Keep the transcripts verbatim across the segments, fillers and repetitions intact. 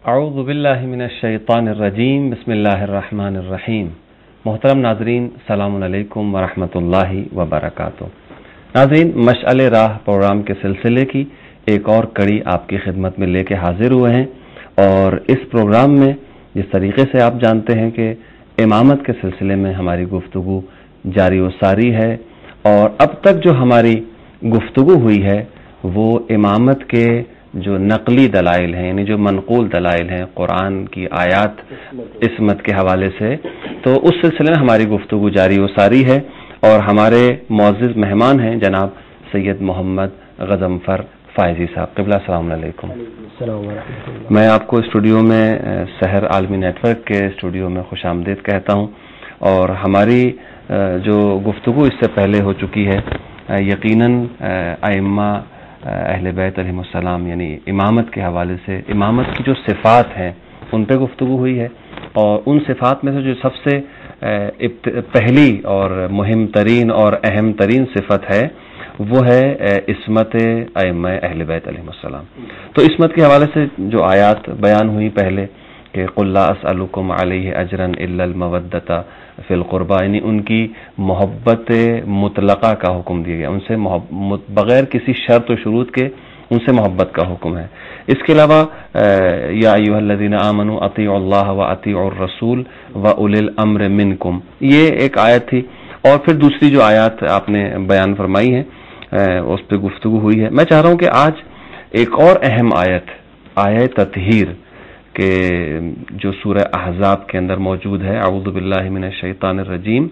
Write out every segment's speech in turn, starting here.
اعوذ باللہ من الشیطان الرجیم بسم اللہ الرحمن الرحیم. محترم ناظرین، السلام علیکم ورحمۃ اللہ وبرکاتہ. ناظرین، مشعل راہ پروگرام کے سلسلے کی ایک اور کڑی آپ کی خدمت میں لے کے حاضر ہوئے ہیں، اور اس پروگرام میں جس طریقے سے آپ جانتے ہیں کہ امامت کے سلسلے میں ہماری گفتگو جاری و ساری ہے، اور اب تک جو ہماری گفتگو ہوئی ہے وہ امامت کے جو نقلی دلائل ہیں، یعنی جو منقول دلائل ہیں قرآن کی آیات عصمت کے حوالے سے، تو اس سلسلے میں ہماری گفتگو جاری و ساری ہے. اور ہمارے معزز مہمان ہیں جناب سید محمد غضنفر فائزی صاحب. قبلہ السلام علیکم. میں آپ کو اسٹوڈیو میں سحر عالمی نیٹ ورک کے اسٹوڈیو میں خوش آمدید کہتا ہوں، اور ہماری جو گفتگو اس سے پہلے ہو چکی ہے یقیناً ائمہ اہل بیت علیہ السلام یعنی امامت کے حوالے سے، امامت کی جو صفات ہیں ان پہ گفتگو ہوئی ہے، اور ان صفات میں سے جو سب سے پہلی اور مہم ترین اور اہم ترین صفت ہے وہ ہے عصمت ائمہ اہل بیت علیہ السلام. تو عصمت کے حوالے سے جو آیات بیان ہوئی پہلے کہ قل لا اسألکم علیہ اجرا الا المودۃ فی القربى، یعنی ان کی محبت مطلقہ کا حکم دیا گیا، ان سے بغیر کسی شرط و شروط کے ان سے محبت کا حکم ہے. اس کے علاوہ یا ایھا الذین آمنوا اطیعوا اللہ واطیعوا الرسول واولی الامر منکم، یہ ایک آیت تھی. اور پھر دوسری جو آیات آپ نے بیان فرمائی ہیں اس پہ گفتگو ہوئی ہے. میں چاہ رہا ہوں کہ آج ایک اور اہم آیت، آیت تطہیر، کہ جو سورہ احزاب کے اندر موجود ہے، اعوذ باللہ من الشیطان الرجیم،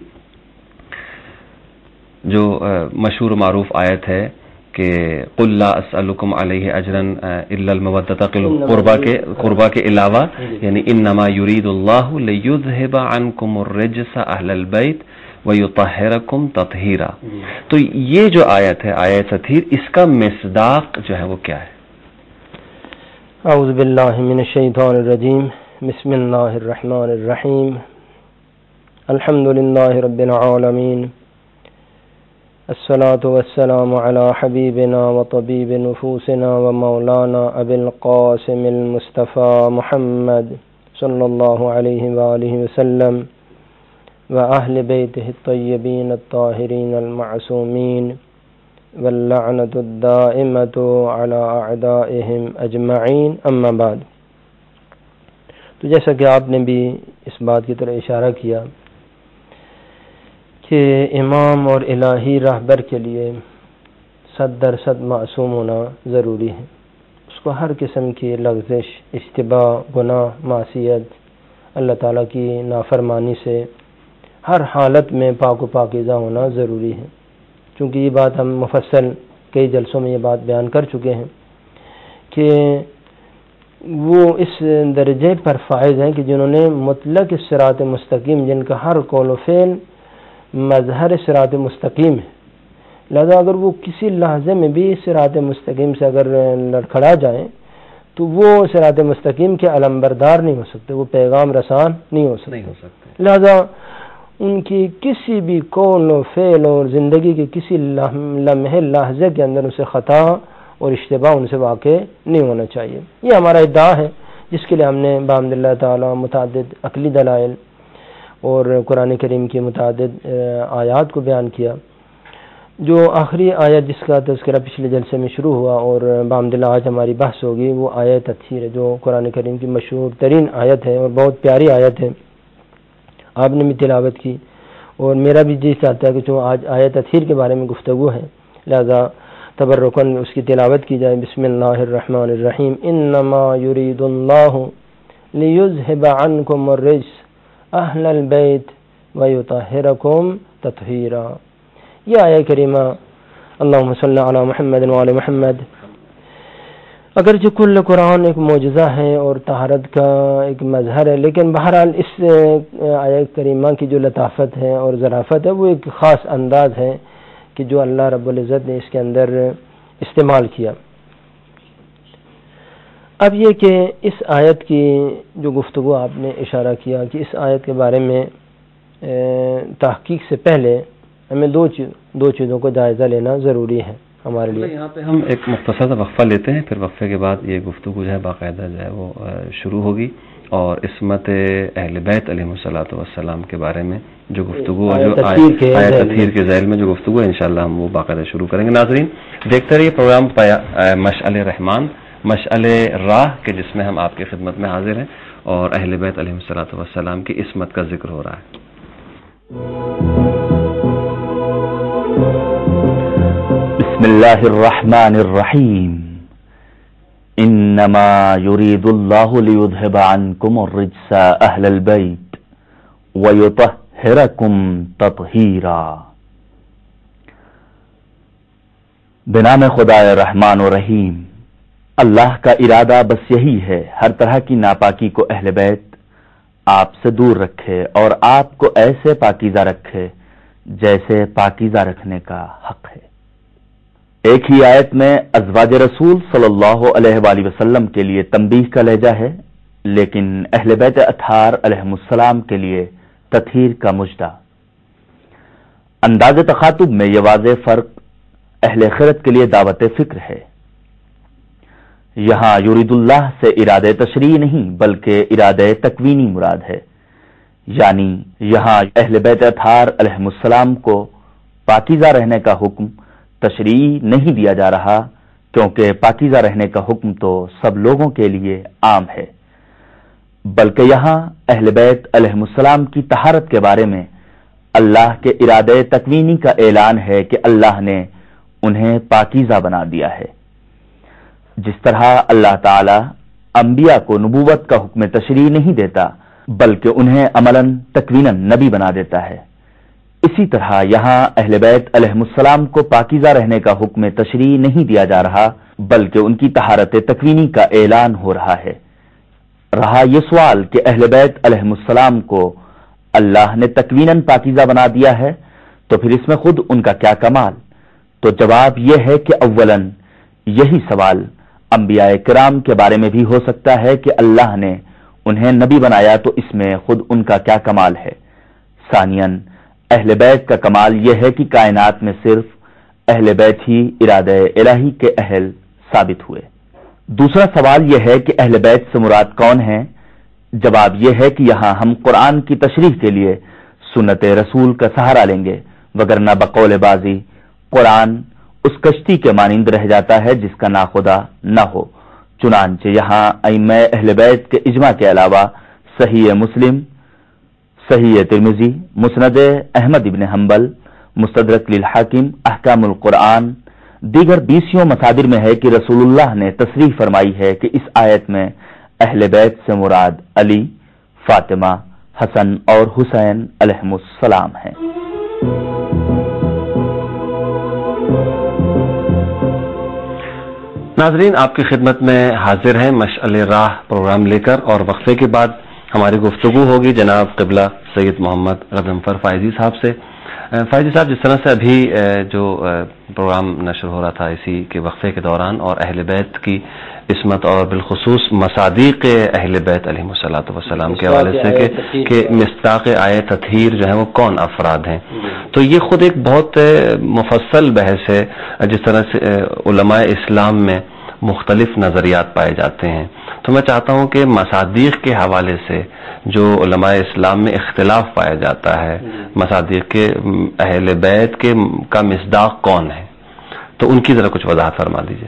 جو مشہور و معروف آیت ہے کہ قل لا اسألکم علیہ اجرا الا المودۃ قربا کے قربا کے علاوہ، یعنی انما یرید اللہ لیذھب عنکم الرجس اہل البیت ویطہرکم تطہیرا. تو یہ جو آیت ہے آیت تطہیر، اس کا مصداق جو ہے وہ کیا ہے؟ اعوذ باللہ من الشیطان الرجیم بسم اللہ الرحمن الرحیم الحمد للہ رب العالمین الصلاة والسلام علی حبیبنا وطبیب نفوسنا ومولانا ابی القاسم المصطفى محمد صلی اللہ علیہ وآلہ وسلم واہل بیتہ الطیبین الطاہرین المعصومین واللعنۃ الدائمۃ علی اعدائہم اجمعین، اما بعد. تو جیسا کہ آپ نے بھی اس بات کی طرح اشارہ کیا کہ امام اور الہی راہبر کے لیے صد درصد معصوم ہونا ضروری ہے. اس کو ہر قسم کی لغزش، اشتباہ، گناہ، معصیت، اللہ تعالیٰ کی نافرمانی سے ہر حالت میں پاک و پاکیزہ ہونا ضروری ہے. چونکہ یہ بات ہم مفصل کئی جلسوں میں یہ بات بیان کر چکے ہیں کہ وہ اس درجے پر فائز ہیں کہ جنہوں نے مطلق صراط مستقیم، جن کا ہر قول و فعل مظہر صراط مستقیم ہے، لہذا اگر وہ کسی لحظے میں بھی صراط مستقیم سے اگر لڑکھڑا جائیں تو وہ صراط مستقیم کے علمبردار نہیں ہو سکتے، وہ پیغام رسان نہیں ہو سکتے. لہذا ان کی کسی بھی قول و فعل اور زندگی کے کسی لمحے لحظے کے اندر اسے خطا اور اشتباہ ان سے واقع نہیں ہونا چاہیے. یہ ہمارا ادعا ہے، جس کے لیے ہم نے بحمد اللہ تعالی متعدد عقلی دلائل اور قرآن کریم کی متعدد آیات کو بیان کیا. جو آخری آیت جس کا تذکرہ پچھلے جلسے میں شروع ہوا اور بحمد اللہ آج ہماری بحث ہوگی، وہ آیت تطہیر ہے، جو قرآن کریم کی مشہور ترین آیت ہے اور بہت پیاری آیت ہے. آپ نے بھی تلاوت کی، اور میرا بھی جی چاہتا ہے کہ جو آج آیت تطہیر کے بارے میں گفتگو ہے، لہذا تبرکاً اس کی تلاوت کی جائے. بسم اللہ الرحمن الرحیم انما یرید اللہ لیذھب عنکم الرجس اہل البیت ویطہرکم تطہیرا. یہ آیہ کریمہ اللہم صلی علی محمد وعلی محمد اگرچہ کل قرآن ایک معجزہ ہے اور طہارت کا ایک مظہر ہے، لیکن بہرحال اس آیہ کریمہ کی جو لطافت ہے اور ظرافت ہے وہ ایک خاص انداز ہے کہ جو اللہ رب العزت نے اس کے اندر استعمال کیا. اب یہ کہ اس آیت کی جو گفتگو آپ نے اشارہ کیا کہ اس آیت کے بارے میں تحقیق سے پہلے ہمیں دو چیز دو چیزوں کو جائزہ لینا ضروری ہے. ہمارے لیے. یہاں پہ ہم ایک مختصر سا وقفہ لیتے ہیں، پھر وقفے کے بعد یہ گفتگو جو ہے باقاعدہ جو ہے وہ شروع ہوگی، اور عصمت اہل بیت علیہ الصلوۃ والسلام کے بارے میں جو گفتگو جو آیت تطہیر کے ذیل میں جو گفتگو ہے انشاءاللہ ہم وہ باقاعدہ شروع کریں گے. ناظرین دیکھتے رہیے پروگرام مشعل رحمان، مشعل راہ کے جس میں ہم آپ کی خدمت میں حاضر ہیں اور اہل بیت علیہ الصلوۃ والسلام کی عصمت کا ذکر ہو رہا ہے. بسم اللہ الرحمن الرحیم. انما يريد الله ليذهب عنكم الرجس اهل البيت ويطهركم تطهيرا. بنام خدا رحمان و رحیم. اللہ کا ارادہ بس یہی ہے ہر طرح کی ناپاکی کو اہل بیت آپ سے دور رکھے اور آپ کو ایسے پاکیزہ رکھے جیسے پاکیزہ رکھنے کا حق ہے. ایک ہی آیت میں ازواج رسول صلی اللہ علیہ وآلہ وسلم کے لیے تنبیہ کا لہجہ ہے، لیکن اہل بیت اطہار علیہم السلام کے لیے تطہیر کا مجدہ. انداز تخاطب میں یہ واضح فرق اہل خیرت کے لیے دعوت فکر ہے. یہاں یرید اللہ سے ارادہ تشریعی نہیں بلکہ ارادہ تکوینی مراد ہے، یعنی یہاں اہل بیت اطہار علیہم السلام کو پاکیزہ رہنے کا حکم تشریعی نہیں دیا جا رہا، کیونکہ پاکیزہ رہنے کا حکم تو سب لوگوں کے لیے عام ہے، بلکہ یہاں اہل بیت علیہم السلام کی طہارت کے بارے میں اللہ کے ارادے تکوینی کا اعلان ہے کہ اللہ نے انہیں پاکیزہ بنا دیا ہے. جس طرح اللہ تعالی انبیاء کو نبوت کا حکم تشریع نہیں دیتا بلکہ انہیں عملاً تکویناً نبی بنا دیتا ہے، اسی طرح یہاں اہل بیت علیہم السلام کو پاکیزہ رہنے کا حکم تشریع نہیں دیا جا رہا بلکہ ان کی طہارت تکوینی کا اعلان ہو رہا ہے. رہا یہ سوال کہ اہل بیت علیہم السلام کو اللہ نے تکویناً پاکیزہ بنا دیا ہے تو پھر اس میں خود ان کا کیا کمال؟ تو جواب یہ ہے کہ اولاً یہی سوال انبیاء کرام کے بارے میں بھی ہو سکتا ہے کہ اللہ نے انہیں نبی بنایا تو اس میں خود ان کا کیا کمال ہے. ثانیاً اہل بیت کا کمال یہ ہے کہ کائنات میں صرف اہل بیت ہی ارادہ الہی کے اہل ثابت ہوئے. دوسرا سوال یہ ہے کہ اہل بیت سے مراد کون ہیں؟ جواب یہ ہے کہ یہاں ہم قرآن کی تشریح کے لیے سنت رسول کا سہارا لیں گے، وگرنہ بقول بازی قرآن اس کشتی کے مانند رہ جاتا ہے جس کا ناخدا نہ ہو. چنانچہ یہاں ائمہ اہل بیت کے اجماع کے علاوہ صحیح مسلم، صحیح ترمذی، مسند احمد ابن حنبل، مستدرک للحاکم، احکام القرآن، دیگر بیسیوں مصادر میں ہے کہ رسول اللہ نے تصریح فرمائی ہے کہ اس آیت میں اہل بیت سے مراد علی، فاطمہ، حسن اور حسین علیہم السلام ہیں. ناظرین آپ کی خدمت میں حاضر ہیں مشعل راہ پروگرام لے کر، اور وقفے کے بعد ہماری گفتگو ہوگی جناب قبلہ سید محمد غضنفر فائزی صاحب سے. فائزی صاحب جس طرح سے ابھی جو پروگرام نشر ہو رہا تھا اسی کے وقفے کے دوران، اور اہل بیت کی عصمت اور بالخصوص مصادیق اہل بیت علیہ الصلوۃ والسلام کے حوالے سے کہ کہ مصداق آیت تطہیر جو ہے وہ کون افراد ہیں، تو یہ خود ایک بہت مفصل بحث ہے. جس طرح سے علماء اسلام میں مختلف نظریات پائے جاتے ہیں، تو میں چاہتا ہوں کہ مصادیق کے حوالے سے جو علماء اسلام میں اختلاف پایا جاتا ہے، مصادیق کے اہل بیت کے کا مصداق کون ہے، تو ان کی ذرا کچھ وضاحت فرما دیجیے.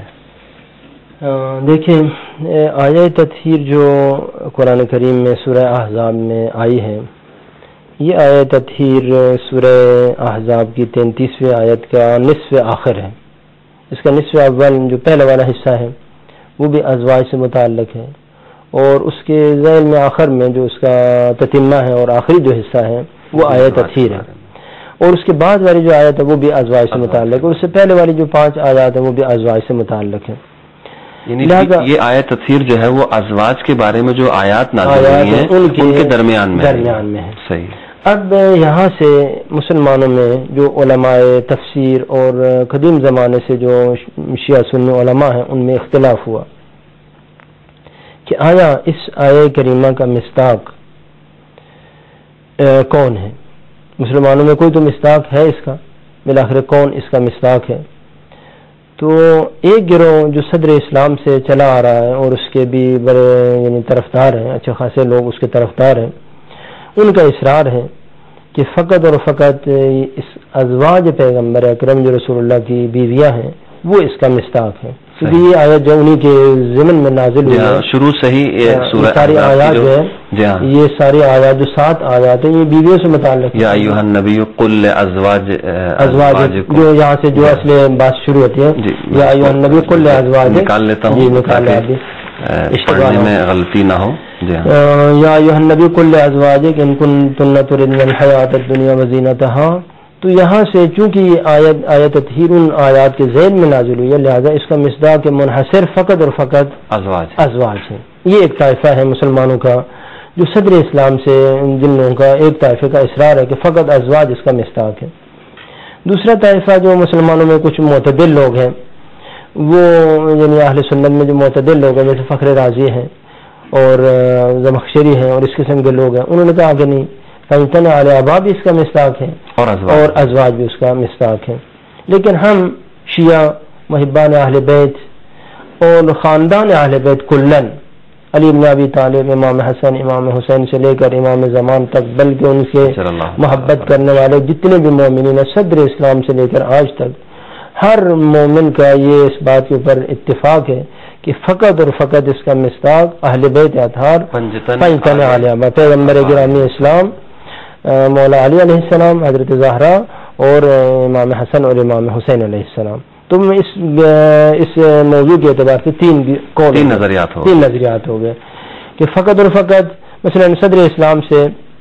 دیکھیں آیت تطہیر جو قرآن کریم میں سورہ احزاب میں آئی ہے، یہ آیت تطہیر سورہ احزاب کی تینتیسویں آیت کا نصف آخر ہے. اس کا نصف اول جو پہلا والا حصہ ہے وہ بھی ازواج سے متعلق ہے، اور اس کے ذیل میں آخر میں جو اس کا تتمہ ہے اور آخری جو حصہ ہے وہ آیت تطہیر ہے، اور اس کے بعد والی جو آیت ہے وہ بھی ازواج سے متعلق ہے، اور اس سے پہلے والی جو پانچ آیات ہیں وہ بھی ازواج سے متعلق ہے. یعنی یہ آیت تطہیر جو ہے وہ ازواج کے بارے میں جو آیات نازل ہوئی ہیں ان کے درمیان میں درمیان میں ہے. صحیح. اب یہاں سے مسلمانوں میں جو علماء تفسیر اور قدیم زمانے سے جو شیعہ سنی علماء ہیں ان میں اختلاف ہوا کہ آیا اس آیہ کریمہ کا مصداق کون ہے. مسلمانوں میں کوئی تو مصداق ہے اس کا، بالآخر کون اس کا مصداق ہے. تو ایک گروہ جو صدر اسلام سے چلا آ رہا ہے اور اس کے بھی بڑے یعنی طرفدار ہیں، اچھے خاصے لوگ اس کے طرفدار ہیں، ان کا اصرار ہے کہ فقط اور فقط اس ازواج پیغمبر اکرم جو رسول اللہ کی بیویاں ہیں وہ اس کا مستاق ہے، کیونکہ یہ آیت جو انہی کے ضمن میں نازل ہوئی ہے شروع سے ہی یہ ساری آیات جو ہے یہ ساری آیات جو سات آیات ہیں یہ بیویوں سے متعلق ہے. یا ایھا النبی قل لازواج ازواج جو یہاں سے جو اصل بات شروع ہوتی ہے یا ایھا النبی قل لازواج نکال لیتا ہوں جی نکال ابھی پڑھنے میں غلطی نہ ہو. یا ایھا النبی قل لازواجک ان کنتن تردن الحیات الدنیا وزینتها. تو یہاں سے چونکہ یہ آیت آیت تطہیر ان آیات کے ذیل میں نازل ہوئی ہے لہذا اس کا مصداق منحصر فقط اور فقط ازواج ازواج ہے. یہ ایک طائفہ ہے مسلمانوں کا جو صدر اسلام سے جن لوگوں کا ایک طائفے کا اصرار ہے کہ فقط ازواج اس کا مصداق ہے. دوسرا طائفہ جو مسلمانوں میں کچھ معتدل لوگ ہیں وہ یعنی اہل سنت میں جو معتدل لوگ ہیں جیسے فخر رازی ہیں اور زمخشری ہیں اور اس قسم کے لوگ ہیں، انہوں نے کہا کہ نہیں فیتن علی آبا بھی اس کا مصداق ہے اور ازواج, اور ازواج بھی اس کا مصداق ہے. لیکن ہم شیعہ محبان اہل بیت اور خاندان اہل بیت کلن علی بن ابی طالب، امام حسن، امام حسین سے لے کر امام زمان تک بلکہ ان سے محبت کرنے والے جتنے بھی مومنین صدر اسلام سے لے کر آج تک ہر مومن کا یہ اس بات کے اوپر اتفاق ہے کہ فقط اور فقط اس کا مصداق اہل بیت اطہار پنجتن علیہ پیغمبر گرامی اسلام مولا علی علیہ السلام، حضرت زہرا اور امام حسن اور امام حسین علیہ السلام. تو اس اس موضوع کے اعتبار سے تین تین نظریات ہو تین نظریات ہو گئے کہ فقط اور فقط مثلا صدر اسلام سے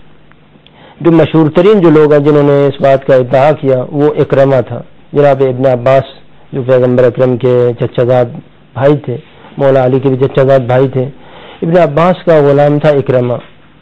جو مشہور ترین جو لوگ ہیں جنہوں نے اس بات کا ادعا کیا وہ اکرمہ تھا، جناب ابن عباس جو پیغمبر اکرم کے چچا زاد بھائی تھے، مولا علی کے بھی چچا زاد بھائی تھے. ابن عباس کا غلام تھا اکرمہ.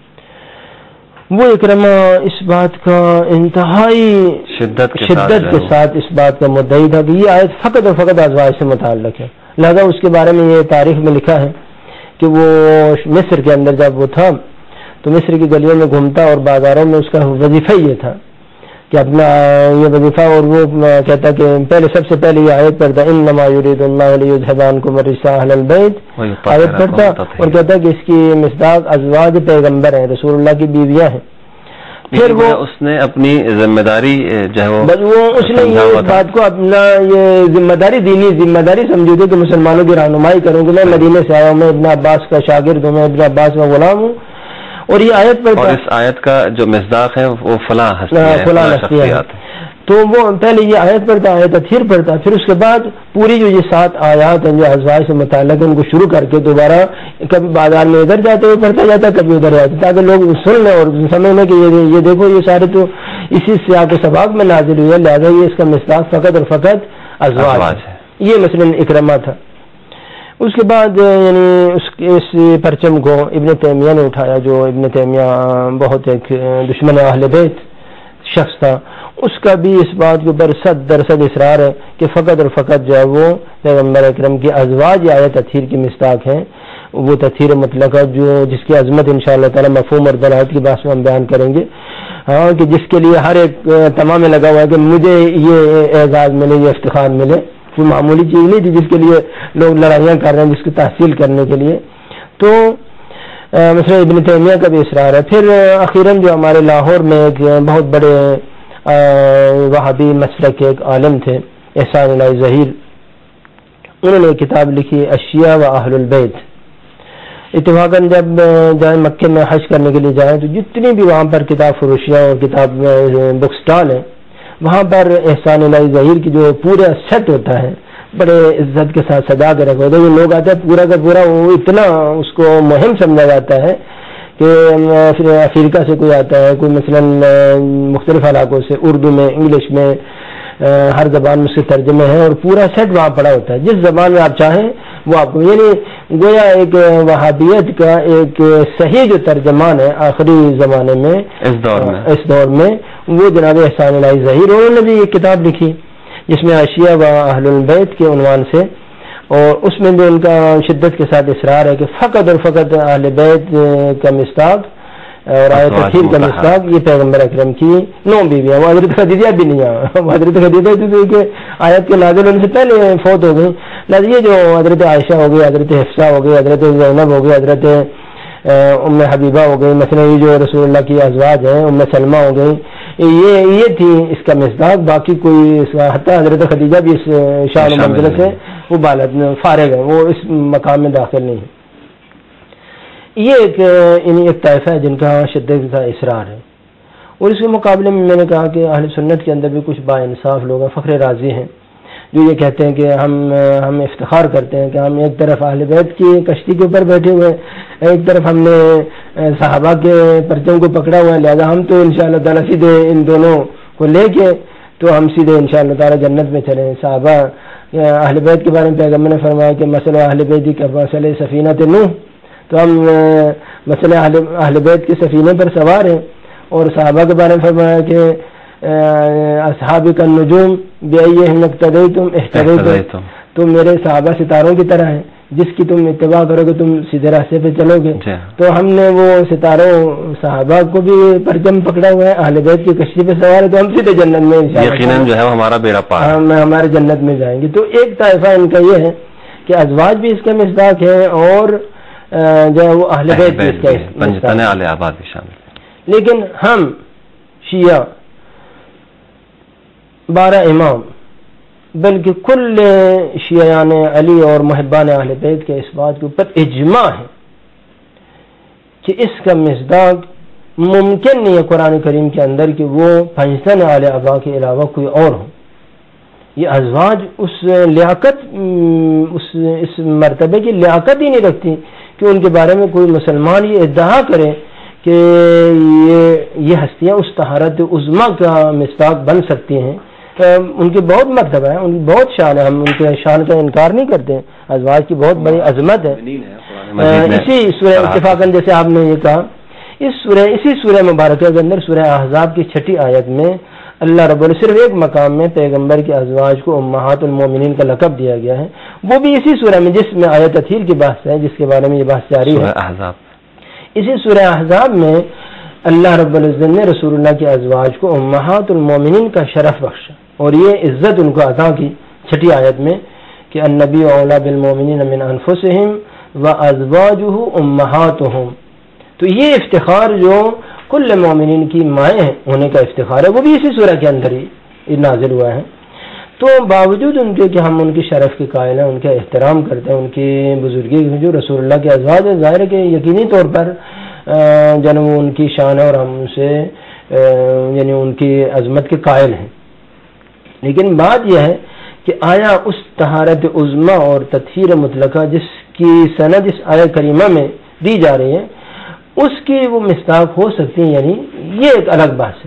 وہ اکرمہ اس بات کا انتہائی شدت کے شدت کے ساتھ اس بات کا مدعی تھا کہ یہ آیت فقط اور فقط ازواج سے متعلق ہے. لہذا اس کے بارے میں یہ تاریخ میں لکھا ہے کہ وہ مصر کے اندر جب وہ تھا تو مصر کی گلیوں میں گھومتا اور بازاروں میں اس کا وظیفہ یہ تھا کہ اپنا یہ وظیفہ، اور وہ کہتا کہ پہلے سب سے پہلے یہ آیت پڑھتا انما یرید اللہ لیذھب عنکم الرجس اہل البیت، آیت پڑھتا اور کہتا کہ اس کی مصداق ازواج پیغمبر ہیں، رسول اللہ کی بیویاں ہیں. پھر وہ اس نے اپنی ذمہ داری جو ہے وہ اس نے یہ بات کو اپنا یہ ذمہ داری دینی ذمہ داری سمجھی تھی کہ مسلمانوں کی رہنمائی کروں کہ میں مدینے سے آیا ہوں، میں ابن عباس کا شاگرد ہوں، میں ابن عباس کا غلام ہوں. اور یہ آیت پر اور اس آیت کا جو مصداق ہے وہ فلاں فلاں شخصیات، تو وہ پہلے یہ آیت پڑھتا، آیت تطہیر پڑھتا، پھر اس کے بعد پوری جو یہ سات آیات ہیں جو ازواج سے متعلق ہیں ان کو شروع کر کے دوبارہ کبھی بازار میں ادھر جاتے ہوئے پڑھتا جاتا، کبھی ادھر جاتا، تاکہ لوگ سن لیں اور سمجھ لیں کہ یہ دیکھو یہ سارے تو اسی سیاق و سباق میں نازل ہوئی ہے، لہٰذا یہ اس کا مصداق فقط اور فقط ازواج ہے. یہ مثلا اکرمہ تھا. اس کے بعد یعنی اس اس پرچم کو ابن تیمیہ نے اٹھایا، جو ابن تیمیہ بہت ایک دشمن اہل بیت شخص تھا. اس کا بھی اس بات کے اوپر صد درصد اصرار ہے کہ فقط اور فقط جو ہے وہ پیغمبر اکرم کی ازواج یا آیت تطہیر کی مصداق ہیں. وہ تطہیر مطلقہ جو جس کی عظمت انشاءاللہ تعالی مفہوم اور دلالت کی بات میں ہم بیان کریں گے، ہاں کہ جس کے لیے ہر ایک تمام میں لگا ہوا ہے کہ مجھے یہ اعزاز ملے، یہ افتخار ملے. کوئی معمولی چیز نہیں تھی جس کے لیے لوگ لڑائیاں کر رہے ہیں، جس کی تحصیل کرنے کے لیے. تو مثلا ابن تیمیہ کا بھی اصرار ہے. پھر اخیراً جو ہمارے لاہور میں ایک بہت بڑے وہابی مسلک کے ایک عالم تھے احسان اللہ ظہیر، انہوں نے ایک کتاب لکھی اشیاء و اہل البیت. اتفاقاً جب جائیں مکے میں حج کرنے کے لیے جائیں تو جتنی بھی وہاں پر کتاب فروشیاں اور کتاب بک سٹال ہیں وہاں پر احسان اللہ ظہیر کی جو پورا سیٹ ہوتا ہے بڑے عزت کے ساتھ سجا کے رکھا ہوتا ہے. یہ لوگ آتے ہیں پورا کا پورا وہ اتنا اس کو مہم سمجھا جاتا ہے کہ افریقہ سے کوئی آتا ہے، کوئی مثلا مختلف علاقوں سے، اردو میں، انگلش میں، ہر زبان میں اس کے ترجمے ہیں اور پورا سیٹ وہاں پڑا ہوتا ہے. جس زبان میں آپ چاہیں وہ آپ کو، یعنی گویا ایک وہابیت کا ایک صحیح جو ترجمان ہے آخری زمانے میں اس دور میں اس دور میں وہ جناب احسان اللہ ظہیر. انہوں نے بھی ایک کتاب لکھی جس میں اشیاء و اہل البیت کے عنوان سے، اور اس میں بھی ان کا شدت کے ساتھ اصرار ہے کہ فقط اور فقط اہل بیت کا مصداق اور آیت تطہیر کا مصداق یہ پیغمبر اکرم کی نو بیویاں، وہ حضرت خدیجہ بھی نہیں ہیں. حضرت خدیجہ کہ آیت کے نازل ہونے سے پہلے فوت ہو گئی. لہٰذا یہ جو حضرت عائشہ ہو گئی, حضرت حفصہ ہو گئی, حضرت زینب ہو گئی, حضرت ام حبیبہ ہو گئی, مثلا یہ جو رسول اللہ کی ازواج ہیں ام سلمہ ہو گئی, یہ یہ تھی اس کا مصداق. باقی کوئی حتیٰ حضرت خدیجہ بھی اس شان و منزلہ سے وہ بالغ فارغ ہے, وہ اس مقام میں داخل نہیں ہے. یہ ایک یعنی ایک طائفہ ہے جن کا شدت کا اصرار ہے. اور اس کے مقابلے میں میں نے کہا کہ اہل سنت کے اندر بھی کچھ با انصاف لوگ ہیں. فخر رازی ہیں جو یہ کہتے ہیں کہ ہم ہم افتخار کرتے ہیں کہ ہم ایک طرف اہل بیت کی کشتی کے اوپر بیٹھے ہوئے ہیں, ایک طرف ہم نے صحابہ کے پرچم کو پکڑا ہوا ہے, لہذا ہم تو انشاءاللہ تعالیٰ سیدھے ان دونوں کو لے کے تو ہم سیدھے انشاءاللہ تعالیٰ جنت میں چلیں. صحابہ اہل بیت کے بارے میں پیغمبر نے فرمایا کہ مسئلہ اہل بیت کا مسئلہ سفینہ نوح, تو ہم مسئلہ اہل بیت کے سفینے پر سوار ہیں. اور صحابہ کے بارے میں فرمایا کہ اصحاب کا نجوم بیئہم اقتدیتم اہتدیتم, تم میرے صحابہ ستاروں کی طرح ہیں, جس کی تم اتباع کرو گے تم سیدھے راستے پہ چلو گے. تو ہم نے وہ ستاروں صحابہ کو بھی پرچم پکڑا ہوا ہے, اہل بیت کی کشتی پہ سوار ہے, تو ہم سیدھے جنت میں یقیناً جو ہے ہمارا بیڑا پار ہم ہمارے جنت میں جائیں گے. تو ایک طائفہ ان کا یہ ہے کہ ازواج بھی اس کا مصداق ہے اور جو ہے وہ اہل بیت بھی اس کا پنجتن اہل آباد بھی شامل. لیکن ہم شیعہ بارہ امام بلکہ کل شیعان علی اور محبان اہل بیت کے اس بات کے اوپر اجماع ہے کہ اس کا مصداق ممکن نہیں ہے قرآن کریم کے اندر کہ وہ پنجتن اہل آبا کے علاوہ کوئی اور ہو. یہ ازواج اس لیاقت اس اس مرتبے کی لیاقت ہی نہیں رکھتی کہ ان کے بارے میں کوئی مسلمان یہ ادعا کرے کہ یہ یہ ہستیاں اس طہارت عظمیٰ کا مصداق بن سکتی ہیں. ان کی بہت مرتبہ ہے, ان کی بہت شان ہے, ہم ان کے شان کا انکار نہیں کرتے. ازواج کی بہت بڑی عظمت ہے. اسی سورہ اتفاقاً جیسے آپ نے یہ کہا, اس سورہ اسی سورہ مبارکہ کے اندر سورہ احزاب کی چھٹی آیت میں اللہ رب العزت صرف ایک مقام میں پیغمبر کے ازواج کو امہات المومنین کا لقب دیا گیا ہے, وہ بھی اسی سورہ میں جس میں آیت تطہیر کی بحث ہے, جس کے بارے میں یہ بحث جاری ہے. اسی سورہ احزاب میں اللہ رب العزت نے رسول اللہ کے ازواج کو امہات المومنین کا شرف بخشا اور یہ عزت ان کو عطا کی چھٹی آیت میں کہ النبی اولا بالمومنین من انفسہم وازواجہ امہاتہم. تو یہ افتخار جو کل مومنین کی مائیں ہیں ہونے کا افتخار ہے, وہ بھی اسی سورہ کے اندر ہی نازل ہوا ہے. تو باوجود ان کے کہ ہم ان کی شرف کے قائل ہیں, ان کا احترام کرتے ہیں, ان کی بزرگی جو رسول اللہ کے ازواج ہے, ظاہر ہے کہ یقینی طور پر جنم ان کی شان ہے اور ہم ان سے یعنی ان کی عظمت کے قائل ہیں. لیکن بات یہ ہے کہ آیا اس طہارت عظمیٰ اور تطہیر مطلقہ جس کی سند اس آیت کریمہ میں دی جا رہی ہے اس کی وہ مصداق ہو سکتی ہیں, یعنی یہ ایک الگ بات ہے.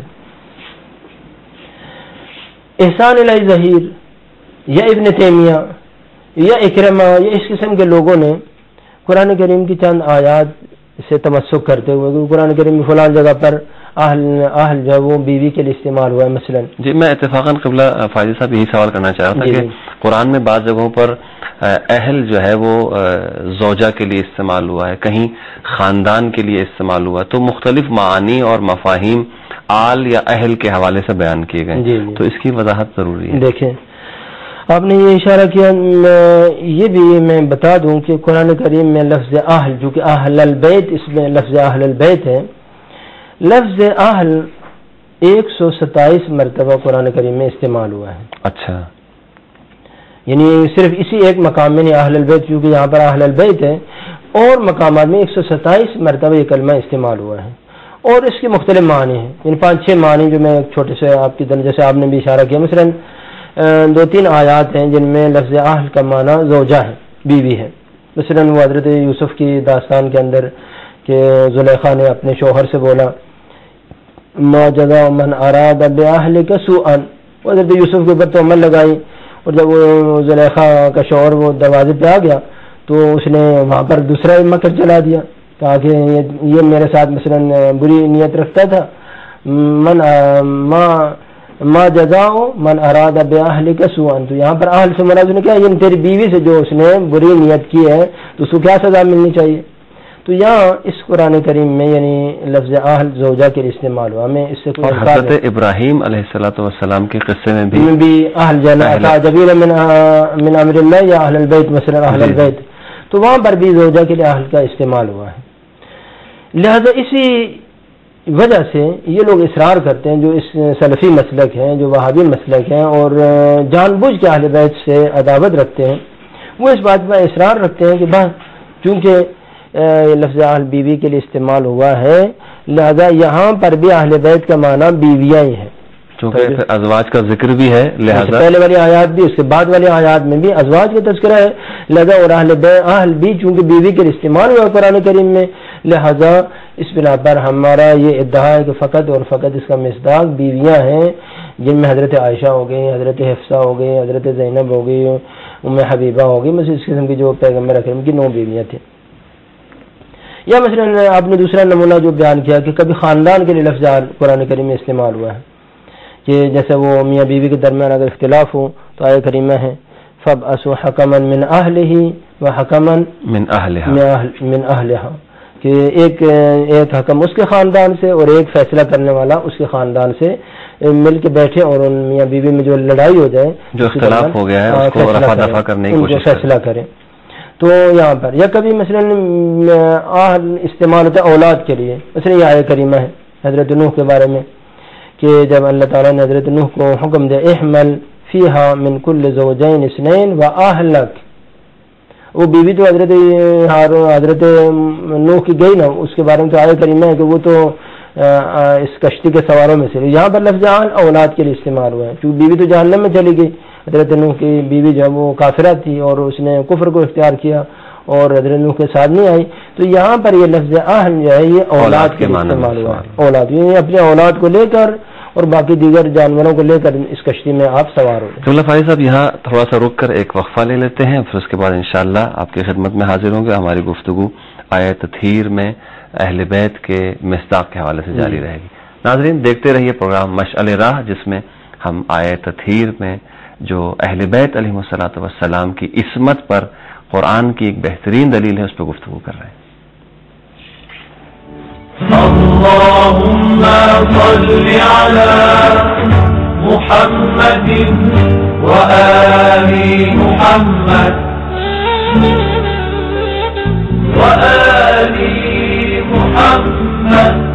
احسان الہی ظہیر یا ابن تیمیہ یا اکرمہ یا اس قسم کے لوگوں نے قرآن کریم کی چند آیات سے تمسک کرتے ہوئے قرآن کریم کی فلان جگہ پر اہل اہل جو ہے وہ بیوی کے لیے استعمال ہوا ہے مثلا. جی میں اتفاقاً قبلہ فائز صاحب یہی سوال کرنا چاہ رہا تھا کہ قرآن میں بعض جگہوں پر اہل جو ہے وہ زوجہ کے لیے استعمال ہوا ہے, کہیں خاندان کے لیے استعمال ہوا, تو مختلف معانی اور مفاہیم آل یا اہل کے حوالے سے بیان کیے گئے. جی جی. تو اس کی وضاحت ضروری ہے. دیکھیں آپ نے یہ اشارہ کیا, یہ بھی میں بتا دوں کہ قرآن کریم میں لفظ اہل جو کہ اہل البیت, اس میں لفظ اہل البیت ہے, لفظ اہل ایک سو ستائیس مرتبہ قرآن کریم میں استعمال ہوا ہے. اچھا, یعنی صرف اسی ایک مقام میں نہیں, اہل البیت کیونکہ یہاں پر اہل البیت ہے, اور مقامات میں ایک سو ستائیس مرتبہ یہ کلمہ استعمال ہوا ہے, اور اس کے مختلف معنی ہیں. ان پانچ چھ معنی جو میں چھوٹے سے آپ کی درجے سے آپ نے بھی اشارہ کیا, مثلا دو تین آیات ہیں جن میں لفظ اہل کا معنی زوجہ ہے, بیوی ہے. مثلا وہ حضرت یوسف کی داستان کے اندر کہ زلیخا نے اپنے شوہر سے بولا ما جزاء من اراد باہلک سوءا, حضرت یوسف کے اوپر تہمت لگائی, اور جب وہ زلیخا کا شوہر وہ دروازے پہ آ گیا تو اس نے وہاں پر دوسرا مکر چلا دیا, کہا کہ یہ میرے ساتھ مثلا بری نیت رکھتا تھا. من ما ما جزاء من اراد باہلک سوءا, تو یہاں پر اہل سے مراد نے کہا یہ تیری بیوی سے جو اس نے بری نیت کی ہے تو اس کو کیا سزا ملنی چاہیے. تو یہاں اس قرآن کریم میں یعنی لفظ اہل زوجہ کے لیے استعمال ہوا. ہمیں اس سے کوئی حضرت ابراہیم علیہ الصلوۃ والسلام کے قصے میں بھی بھی اہل جنہ جبیر من من امر اللہ یا اہل البیت مثلا اہل البیت، تو وہاں پر بھی زوجہ کے لیے اہل کا استعمال ہوا ہے. لہذا اسی وجہ سے یہ لوگ اصرار کرتے ہیں جو اس سلفی مسلک ہیں، جو وہابی مسلک ہیں اور جان بوجھ کے اہل بیت سے عداوت رکھتے ہیں، وہ اس بات پر اصرار رکھتے ہیں کہ بس چونکہ لفظ اہل بیوی کے لیے استعمال ہوا ہے لہذا یہاں پر بھی اہل بیت کا معنی بیویاں ہی ہے، چونکہ ازواج کا ذکر بھی ہے لہذا پہلے والی آیات بھی اس کے بعد والی آیات میں بھی ازواج کا تذکرہ ہے لہذا اور اہل اہل بھی چونکہ بیوی کے لیے استعمال ہوا قرآن کریم میں، لہذا اس بنا پر ہمارا یہ ادعا ہے کہ فقط اور فقط اس کا مصداق بیویاں ہیں، جن میں حضرت عائشہ ہو گئی، حضرت حفصہ ہو گئی، حضرت زینب ہو گئی، ام حبیبہ ہو گئی، مثلا اس قسم کی جو پیغمبر اکرم کی نو بیویاں تھیں. یا مثلا آپ نے دوسرا نمونہ جو بیان کیا کہ کبھی خاندان کے لیے لفظ قرآن کریم میں استعمال ہوا ہے کہ جیسے وہ میاں بیوی کے درمیان اگر اختلاف ہو تو آیہ کریمہ ہے فَبْعَثُوا حَكَمًا مِنْ أَهْلِهِ وَحَكَمًا من اہلها من اہلها کہ ایک ایک حکم اس کے خاندان سے اور ایک فیصلہ کرنے والا اس کے خاندان سے مل کے بیٹھے اور ان میاں بیوی میں جو لڑائی ہو جائے، جو اختلاف ہو گیا ہے اس کو رفع دفع کرنے کی کوشش فیصلہ کریں. تو یہاں پر یا کبھی مثلا آہل استعمال ہوتا ہے اولاد کے لیے، مثلا یہ آیہ کریمہ ہے حضرت نوح کے بارے میں کہ جب اللہ تعالیٰ نے حضرت نوح کو حکم دیا احمل فیہا من کل زوجین اثنین واہلک، وہ بیوی تو حضرت حضرت نوح کی گئی نا، اس کے بارے میں تو آیہ کریمہ ہے کہ وہ تو اس کشتی کے سواروں میں سے، یہاں پر لفظ اہل اولاد کے لیے استعمال ہوا ہے کیونکہ بیوی تو جہنم میں چلی گئی، حضرت نوح کی بیوی جو ہے وہ کافرہ تھی اور اس نے کفر کو اختیار کیا اور حضرت نوح کے ساتھ نہیں آئی، تو یہاں پر یہ لفظ اہل جو ہے یہ اولاد کے استعمال ہوا ہے. اولاد یعنی اپنے اولاد کو لے کر اور باقی دیگر جانوروں کو لے کر اس کشتی میں آپ سوار ہو. تو فائز صاحب یہاں تھوڑا سا رک کر ایک وقفہ لے لیتے ہیں، پھر اس کے بعد انشاءاللہ آپ کی خدمت میں حاضر ہوں گے. ہماری گفتگو آیت تطہیر میں اہل بیت کے مصداق کے حوالے سے جاری رہے گی. ناظرین دیکھتے رہیے پروگرام مشعل راہ، جس میں ہم آیت تطہیر میں جو اہل بیت علیہ الصلوۃ والسلام کی عصمت پر قرآن کی ایک بہترین دلیل ہے اس پہ گفتگو کر رہے ہیں. اللهم صل على محمد وآل محمد وآل محمد.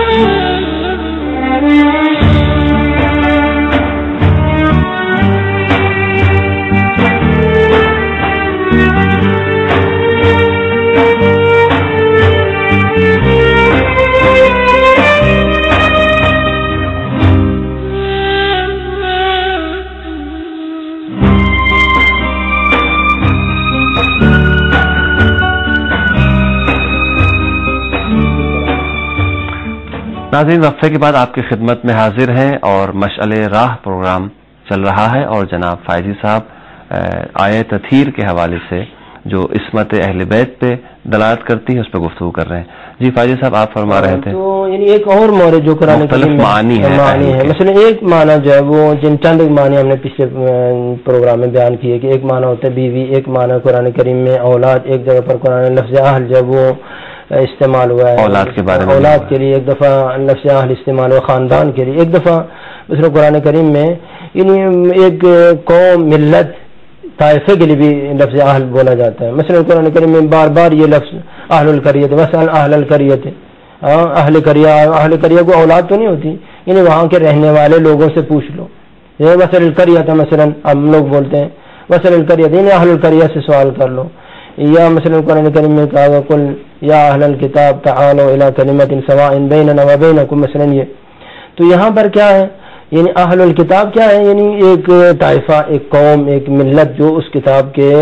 ناظرین وقفے کے بعد آپ کی خدمت میں حاضر ہیں اور مشعل راہ پروگرام چل رہا ہے اور جناب فائزی صاحب آیت تطہیر کے حوالے سے جو عصمت اہل بیت پہ دلالت کرتی ہے اس پہ گفتگو کر رہے ہیں. جی فائزی صاحب آپ فرما رہے تھے تو یعنی ایک اور مورد جو قرآن کریم میں معنی ہے، مثلا ایک معنی جو ہے وہ جن چند معنی ہم نے پچھلے پروگرام میں بیان کیے کہ ایک معنی ہوتا ہے بیوی، ایک معنی قرآن کریم میں اولاد، ایک جگہ پر قرآن لفظ اہل جو ہے وہ استعمال ہوا ہے اولاد کے بارے میں، اولاد کے لیے ایک دفعہ لفظ اہل استعمال ہوا خاندان کے لیے، ایک دفعہ مثلا قرآن کریم میں یعنی ایک قوم ملت طائفے کے لیے بھی لفظ اہل بولا جاتا ہے. مثلا قرآن کریم میں بار بار یہ لفظ اہل القریت مثلا اہل القریت اہل قریہ، اہل قریہ کو اولاد تو نہیں ہوتی، یعنی وہاں کے رہنے والے لوگوں سے پوچھ لو. یہ مثلا القریت مثلا ہم لوگ بولتے ہیں مثلا القریت یعنی اہل القریہ سے سوال کر لو. یا مثلا قرآن کریم میں کہا گیا قل یا اہل الکتاب تعالوا الی کلمۃ سواء بیننا وبینکم مثلا یہ. تو یہاں پر کیا ہے یعنی اہل الکتاب کیا ہے یعنی ایک طائفہ، ایک قوم، ایک ملت جو اس کتاب کے